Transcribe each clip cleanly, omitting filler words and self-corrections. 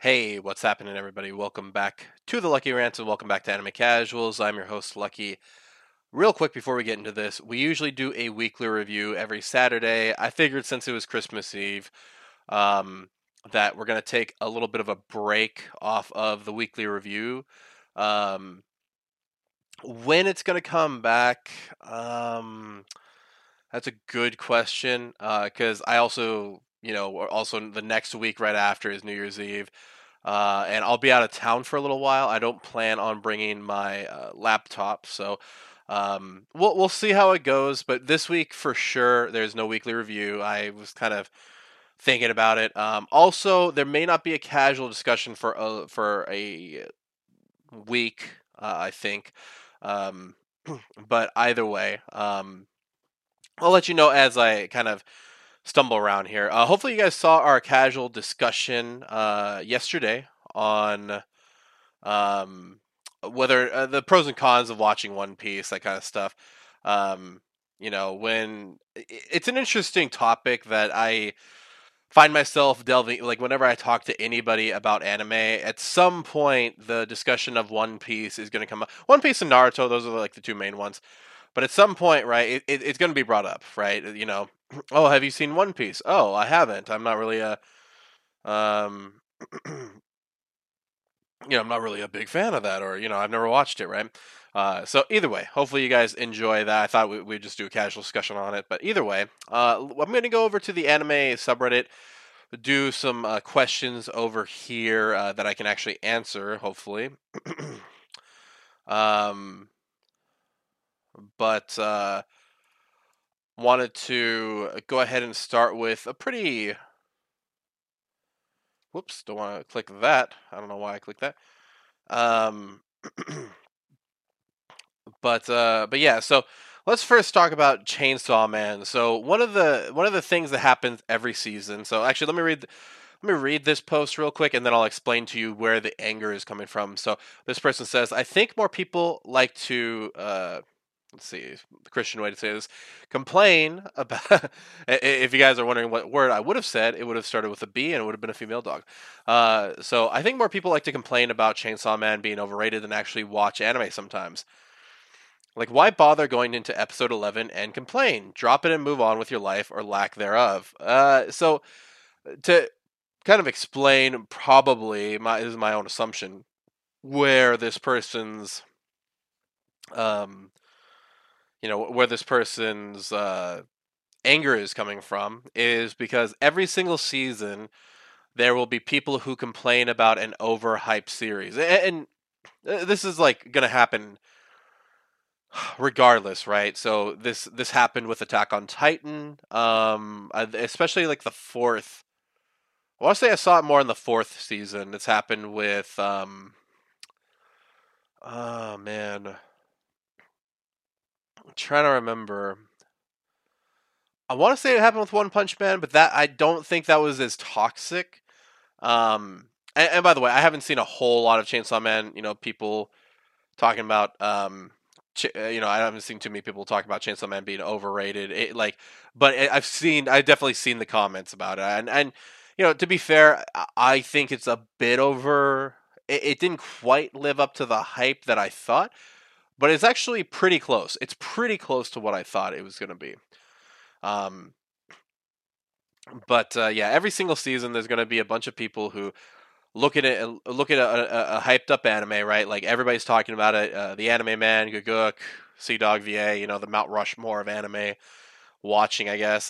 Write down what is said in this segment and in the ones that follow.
Hey, what's happening, everybody? Welcome back to the Lucky Rants and welcome back to Anime Casuals. I'm your host, Lucky. Real quick before we get into this, we usually do a weekly review every Saturday. I figured since it was Christmas Eve, um, that we're going to take a little bit of a break off of the weekly review. Um, when it's going to come back, that's a good question. Because I also, also the next week right after is New Year's Eve. And I'll be out of town for a little while. I don't plan on bringing my laptop, so we'll see how it goes. But this week for sure, there's no weekly review. I was kind of thinking about it. Also, there may not be a casual discussion for a week. I think, um, but either way, I'll let you know as I kind of stumble around here. Hopefully, you guys saw our casual discussion yesterday on um, whether the pros and cons of watching One Piece, that kind of stuff. Um, when it's an interesting topic that I find myself delving, like whenever I talk to anybody about anime, at some point the discussion of One Piece is going to come up. One Piece and Naruto, those are like the two main ones. But at some point, right, it's going to be brought up, right? Oh, have you seen One Piece? Oh, I haven't. I'm not really a um, I'm not really a big fan of that, or I've never watched it, right? So either way, hopefully you guys enjoy that. I thought we'd just do a casual discussion on it, but either way, I'm going to go over to the anime subreddit, do some questions over here that I can actually answer, hopefully. um, but wanted to go ahead and start with a pretty. Whoops, don't want to click that. I don't know why I clicked that. Um, but yeah, so let's first talk about Chainsaw Man. So one of the things that happens every season. So actually, let me read this post real quick, and then I'll explain to you where the anger is coming from. So this person says, "I think more people like to." Let's see, the Christian way to say this, complain about. If you guys are wondering what word I would have said, it would have started with a B and it would have been a female dog. So I think more people like to complain about Chainsaw Man being overrated than actually watch anime sometimes. Like, why bother going into episode 11 and complain? Drop it and move on with your life or lack thereof. So, to kind of explain, probably, this is my own assumption, where this person's, um, where this person's anger is coming from is because every single season there will be people who complain about an overhyped series. And this is like going to happen regardless, right? So this happened with Attack on Titan, especially like the fourth. I want to say I saw it more in the fourth season. It's happened with oh man, I'm trying to remember. I want to say it happened with One Punch Man, but that I don't think that was as toxic. And by the way, I haven't seen a whole lot of Chainsaw Man. People talking about I haven't seen too many people talk about Chainsaw Man being overrated. But I've definitely seen the comments about it, and to be fair, I think it's a bit over. It didn't quite live up to the hype that I thought, but it's actually pretty close. It's pretty close to what I thought it was going to be. Um, but yeah, every single season there's going to be a bunch of people who look at a hyped up anime, right? Like everybody's talking about it. The Anime Man, Guguk, Sea Dog VA, the Mount Rushmore of anime watching, I guess.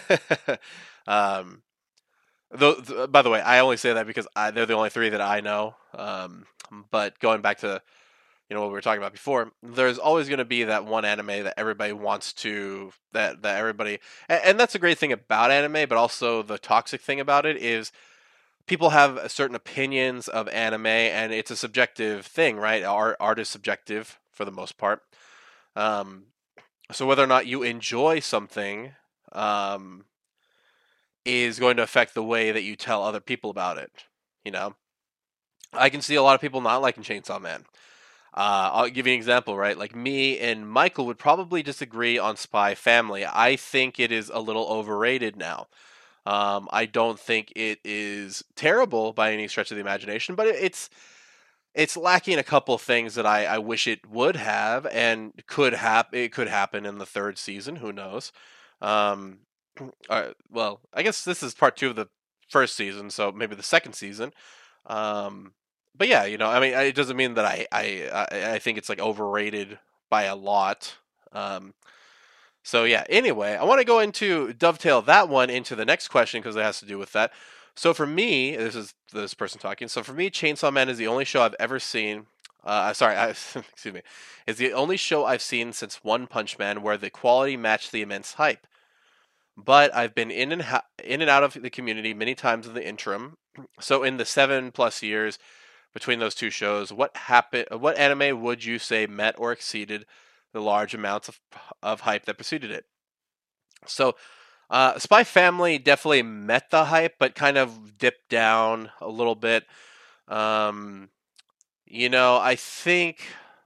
Um, by the way, I only say that because they're the only three that I know. But going back to what we were talking about before, there's always going to be that one anime that everybody wants to that everybody, and that's a great thing about anime, but also the toxic thing about it is people have certain opinions of anime, and it's a subjective thing, right? Art is subjective for the most part. Um, so whether or not you enjoy something um, is going to affect the way that you tell other people about it. You know, I can see a lot of people not liking Chainsaw Man. I'll give you an example, right? Like me and Michael would probably disagree on Spy Family. I think it is a little overrated now. I don't think it is terrible by any stretch of the imagination, but it's lacking a couple things that I wish it would have, and it could happen in the third season. Who knows? Um, well, I guess this is part two of the first season, so maybe the second season. Um, but yeah, I mean, it doesn't mean that I think it's like overrated by a lot. Um, so yeah. Anyway, I want to go into dovetail that one into the next question because it has to do with that. So for me, this is this person talking. So for me, Chainsaw Man is the only show I've ever seen. Sorry, excuse me. Is the only show I've seen since One Punch Man where the quality matched the immense hype. But I've been in and out of the community many times in the interim. So in the 7+ years between those two shows, what happened? What anime would you say met or exceeded the large amounts of hype that preceded it? So, Spy Family definitely met the hype, but kind of dipped down a little bit. Um, I think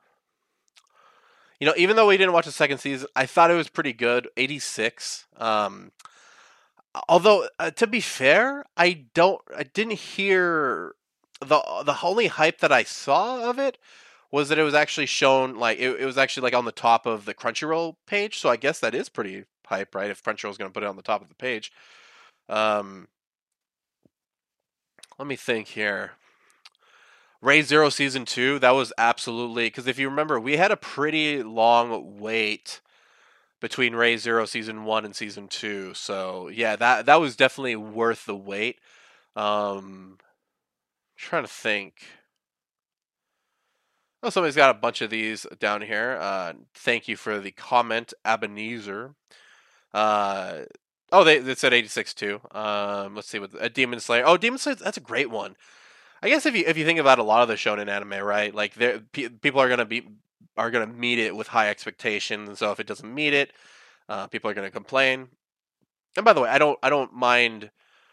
even though we didn't watch the second season, I thought it was pretty good. 86. Although to be fair, I didn't hear the only hype that I saw of it was that it was actually shown like it was actually like on the top of the Crunchyroll page. So I guess that is pretty hype, right? If Crunchyroll's going to put it on the top of the page. Um, Let me think here. Ray Zero season two, that was absolutely because if you remember, we had a pretty long wait between Ray Zero season one and season two. So yeah, that was definitely worth the wait. Trying to think. Oh, somebody's got a bunch of these down here. Thank you for the comment, Ebenezer. Uh, they said 86 too. Let's see what Demon Slayer. Oh, Demon Slayer, that's a great one. I guess if you think about a lot of the shonen anime, right? Like people are gonna meet it with high expectations, and so if it doesn't meet it, people are gonna complain. And by the way, I don't mind.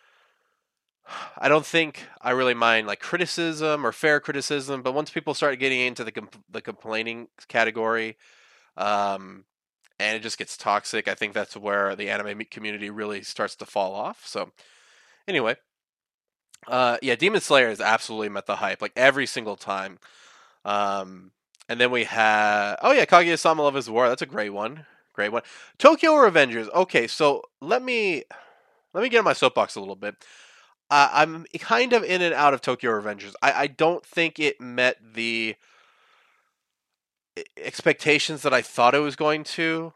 I don't think I really mind like criticism or fair criticism, but once people start getting into the complaining category, um, and it just gets toxic, I think that's where the anime community really starts to fall off. So anyway, yeah, Demon Slayer has absolutely met the hype like every single time. Um, and then we have Kaguya-sama Love is War. That's a great one. Great one. Tokyo Revengers. Okay, so let me get on my soapbox a little bit. I'm kind of in and out of Tokyo Revengers. I don't think it met the expectations that I thought it was going to.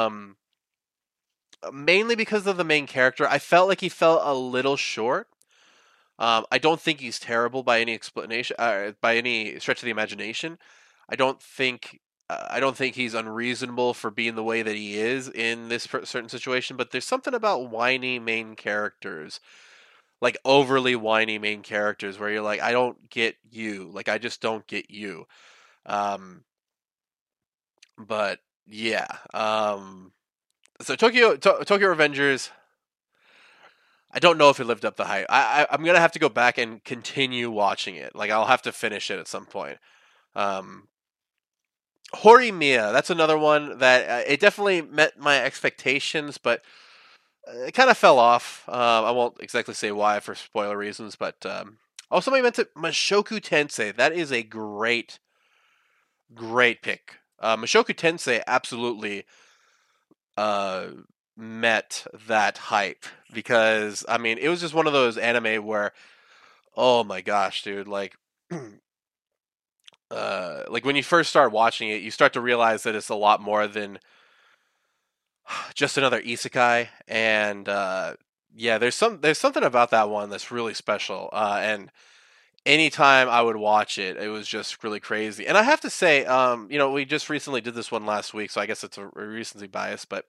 Mainly because of the main character. I felt like he fell a little short. I don't think he's terrible by any explanation, by any stretch of the imagination. I don't think I don't think he's unreasonable for being the way that he is in this certain situation. But there's something about whiny main characters, like overly whiny main characters, where you're like, I don't get you. Like I just don't get you. Um, but yeah. So Tokyo Revengers. I don't know if it lived up the hype. I'm gonna have to go back and continue watching it. Like I'll have to finish it at some point. Um, Horimiya, that's another one that it definitely met my expectations, but it kind of fell off. I won't exactly say why for spoiler reasons, but oh, somebody meant it. Mushoku Tensei. That is a great pick. Mushoku Tensei absolutely uh, met that hype because I mean it was just one of those anime where oh my gosh, dude, like when you first start watching it, you start to realize that it's a lot more than just another isekai, and yeah, there's something about that one that's really special. And anytime I would watch it, it was just really crazy. And I have to say, we just recently did this one last week, so I guess it's a recency bias, but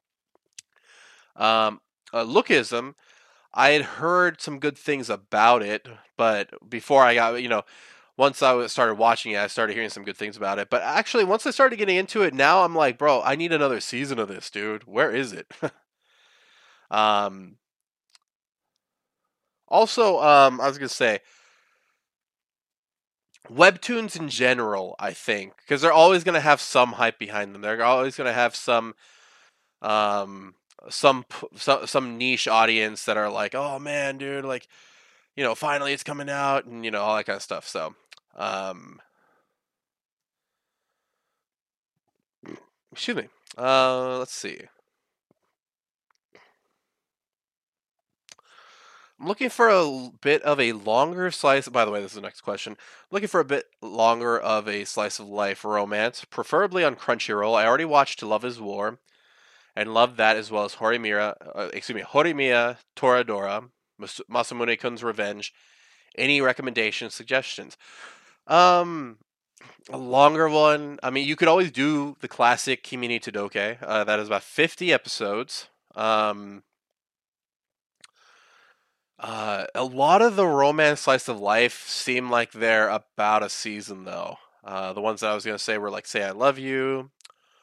um, Lookism, I had heard some good things about it, but before I got, once started watching it, I started hearing some good things about it. But actually, once I started getting into it, now I'm like, bro, I need another season of this, dude. Where is it? um, Also, I was gonna say webtoons in general. I think because they're always gonna have some hype behind them. They're always gonna have some um, some niche audience that are like, oh man, dude, like, finally it's coming out, and all that kind of stuff. So, um, excuse me. Let's see. I'm looking for bit of a longer slice. By the way, this is the next question. I'm looking for a bit longer of a slice of life romance, preferably on Crunchyroll. I already watched Love Is War and loved that, as well as Horimiya Toradora, Masamune Kun's Revenge. Any recommendations, suggestions? Um, a longer one. I mean, you could always do the classic Kimi ni Todoke. That is about 50 episodes. Um, a lot of the romance slice of life seem like they're about a season, though. The ones that I was gonna say were like "Say I Love You."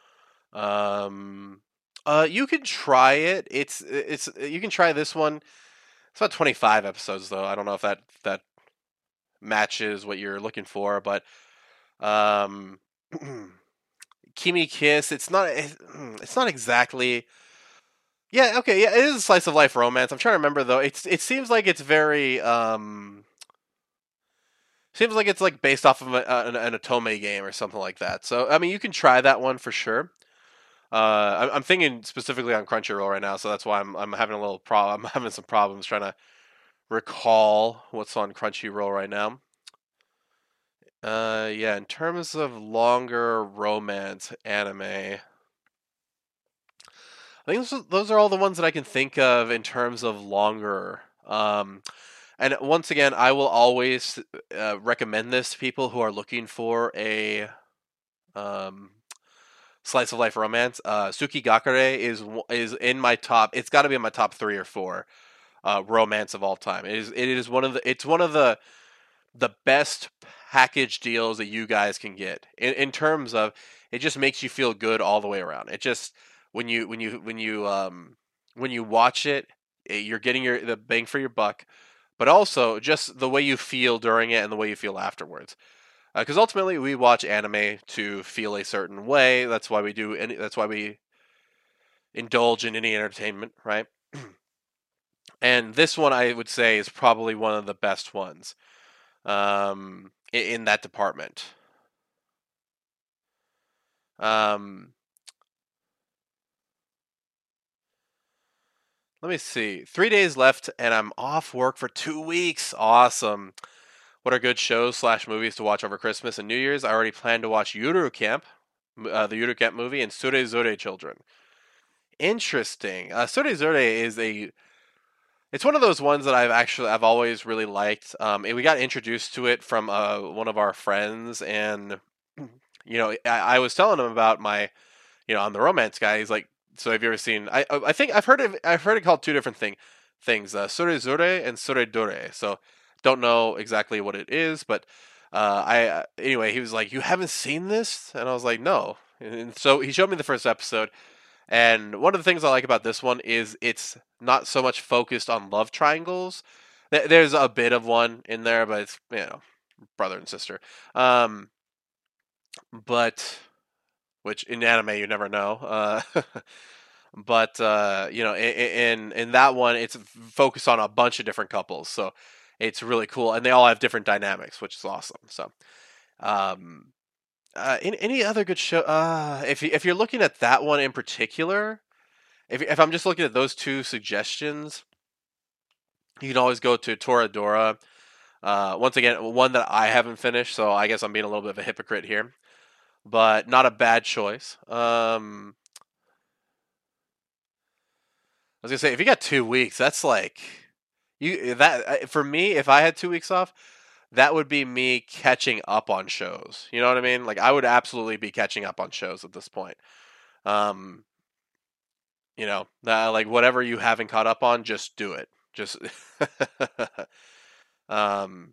Um, you can try it. It's you can try this one. It's about 25 episodes, though. I don't know if that matches what you're looking for, but um, Kimi Kiss. It's not exactly. Yeah, okay, yeah, it is a slice of life romance. I'm trying to remember though. It seems like it's very seems like it's like based off of an Otome game or something like that. So I mean, you can try that one for sure. I'm thinking specifically on Crunchyroll right now, so that's why I'm having a little problem. I'm having some problems trying to recall what's on Crunchyroll right now. Yeah, in terms of longer romance anime, I think those are all the ones that I can think of in terms of longer. And once again, I will always recommend this to people who are looking for a um, slice of life romance. Suki Gakure is in my top. It's got to be in my top 3 or 4 romance of all time. It is one of the best package deals that you guys can get in terms of it just makes you feel good all the way around. It just when you watch it, you're getting the bang for your buck, but also just the way you feel during it and the way you feel afterwards. Because ultimately, we watch anime to feel a certain way. That's why we do. That's why we indulge in any entertainment, right? And this one, I would say, is probably one of the best ones in that department. Um, let me see. 3 days left, and I'm off work for 2 weeks. Awesome. What are good shows slash movies to watch over Christmas and New Year's? I already plan to watch Yuru Camp, the Yuru Camp movie, and Sure Zore Children. Interesting. Sore Zore is a. It's one of those ones that I've always really liked. And we got introduced to it from one of our friends, and I was telling him about my, I'm the romance guy. He's like, so have you ever seen? I think I've heard it called two different things, Sore Zore and Sore Dore. So don't know exactly what it is, but anyway, he was like, you haven't seen this, and I was like, no. And so he showed me the first episode, and one of the things I like about this one is it's not so much focused on love triangles. There's a bit of one in there, but it's brother and sister. But which in anime you never know. But in that one, it's focused on a bunch of different couples, so it's really cool, and they all have different dynamics, which is awesome. So, um, any other good show? If you're looking at that one in particular, if I'm just looking at those two suggestions, you can always go to Toradora. Once again, one that I haven't finished, so I guess I'm being a little bit of a hypocrite here, but not a bad choice. I was gonna say if you got 2 weeks, that's like you that for me. If I had 2 weeks off, that would be me catching up on shows. You know what I mean? Like I would absolutely be catching up on shows at this point. Um, that like whatever you haven't caught up on, just do it. Just um,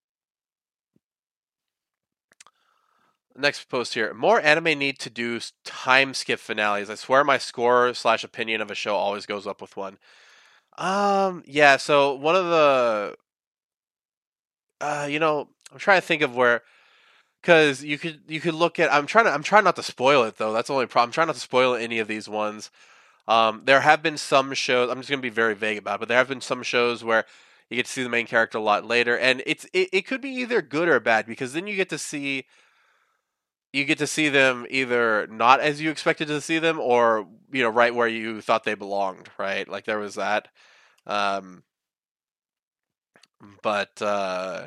next post here. More anime need to do time skip finales. I swear my score slash opinion of a show always goes up with one. Yeah. So one of the, I'm trying to think of where, because you could look at. I'm trying not to spoil it though. That's the only problem. I'm trying not to spoil any of these ones. There have been some shows. I'm just gonna be very vague about it, but there have been some shows where you get to see the main character a lot later, and it could be either good or bad because then you get to see them either not as you expected to see them, or right where you thought they belonged. Right, like there was that. Um, but uh,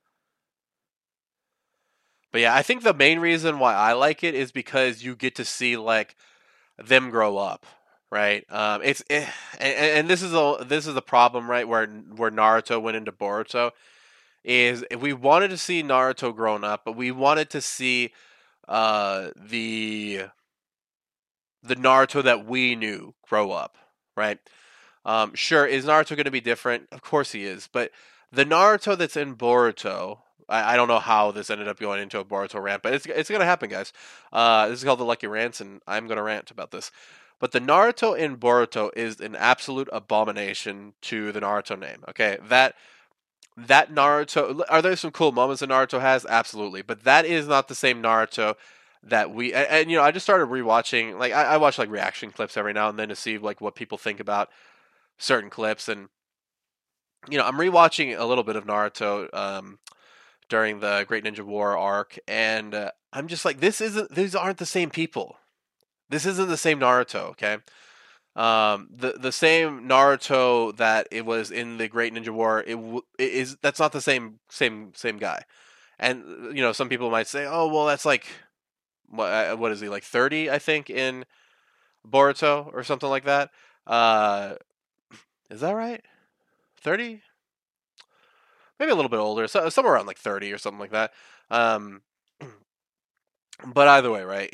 but yeah, I think the main reason why I like it is because you get to see like them grow up, right? And this is the problem, right? Where Naruto went into Boruto is we wanted to see Naruto grown up, but we wanted to see uh, the the Naruto that we knew grow up, right? Sure, is Naruto going to be different? Of course he is, but the Naruto that's in Boruto, I don't know how this ended up going into a Boruto rant, but it's going to happen, guys. This is called the Lucky Rants, and I'm going to rant about this. But the Naruto in Boruto is an absolute abomination to the Naruto name. Okay, that Naruto. Are there some cool moments that Naruto has? Absolutely, but that is not the same Naruto that we. And I just started rewatching. Like I watch like reaction clips every now and then to see like what people think about certain clips, and I'm rewatching a little bit of Naruto during the Great Ninja War arc, and I'm just like, these aren't the same people. This isn't the same Naruto, okay? The same Naruto that it was in the Great Ninja War, it is that's not the same guy. And some people might say, oh well, that's like what is he like 30? I think in Boruto or something like that. Uh, is that right? 30? Maybe a little bit older, so somewhere around like 30 or something like that. Um, but either way, right?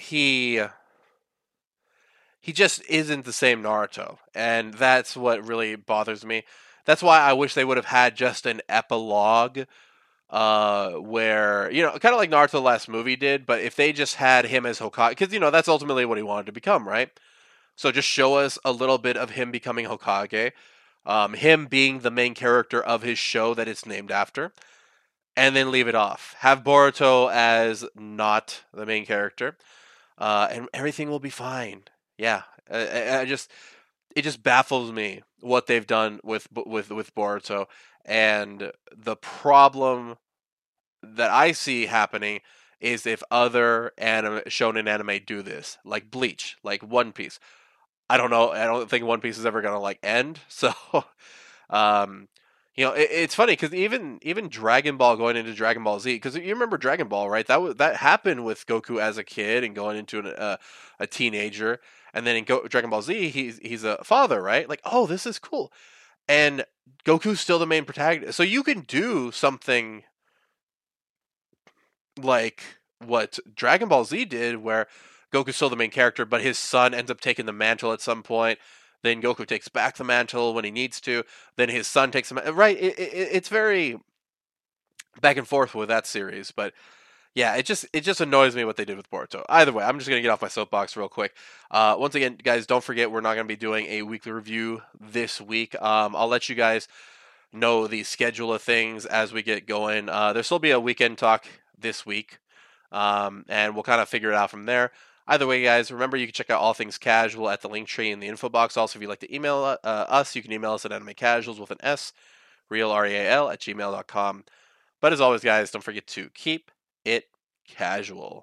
He just isn't the same Naruto, and that's what really bothers me. That's why I wish they would have had just an epilogue, where kind of like Naruto the last movie did, but if they just had him as Hokage, because that's ultimately what he wanted to become, right? So just show us a little bit of him becoming Hokage, him being the main character of his show that it's named after, and then leave it off. Have Boruto as not the main character, and everything will be fine. Yeah, I just it just baffles me what they've done with Boruto, and the problem that I see happening is if other shonen anime do this, like Bleach, like One Piece. I don't know. I don't think One Piece is ever gonna like end. So um, it's funny because even Dragon Ball going into Dragon Ball Z, because you remember Dragon Ball, right? That happened with Goku as a kid and going into a teenager, and then in Dragon Ball Z, he's a father, right? Like, oh, this is cool, and Goku's still the main protagonist. So you can do something like what Dragon Ball Z did, where Goku's still the main character, but his son ends up taking the mantle at some point. Then Goku takes back the mantle when he needs to. Then his son takes the right. It's very back and forth with that series, but yeah, it just annoys me what they did with Boruto. Either way, I'm just gonna get off my soapbox real quick. Once again, guys, don't forget we're not gonna be doing a weekly review this week. I'll let you guys know the schedule of things as we get going. There'll still be a weekend talk this week, and we'll kind of figure it out from there. Either way, guys, remember you can check out All Things Casual at the link tree in the info box. Also, if you'd like to email us, you can email us at animecasuals with an S, real REAL at gmail.com. But as always, guys, don't forget to keep it casual.